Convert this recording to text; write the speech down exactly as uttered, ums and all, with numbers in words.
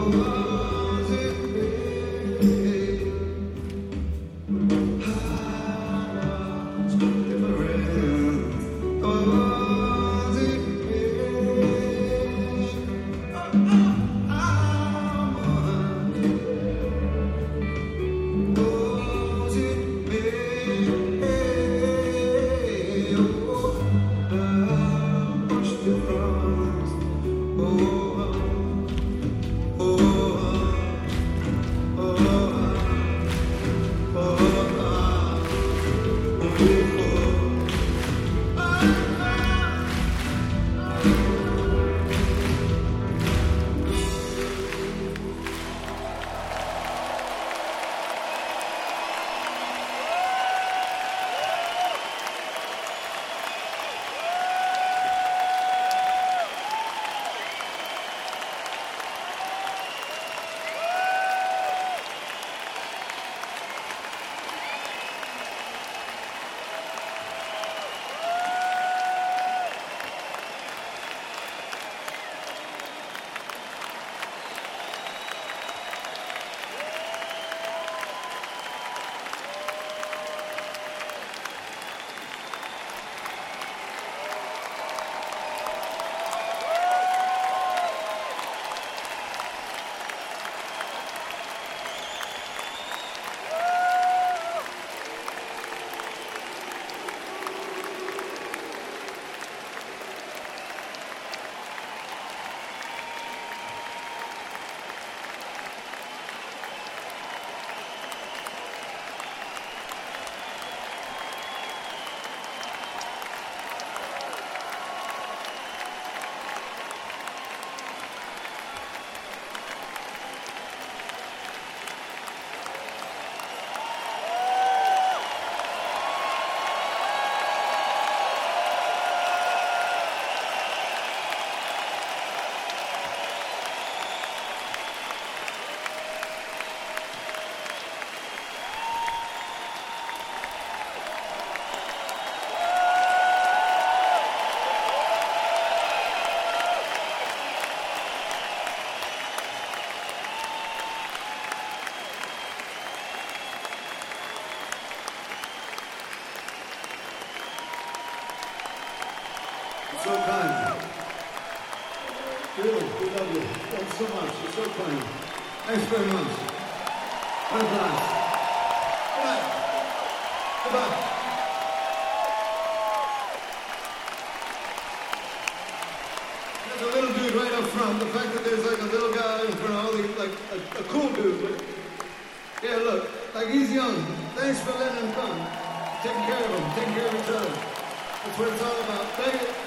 So kind. Really, we love you. Thanks so much. You're so kind. Thanks very much. What a blast. Good night. Goodbye. There's a little dude right up front. The fact that there's like a little guy in front of all these, like a, a cool dude. But yeah, look, like he's young. Thanks for letting him come. Take care of him. Take care of each other. That's what it's all about. Thank you.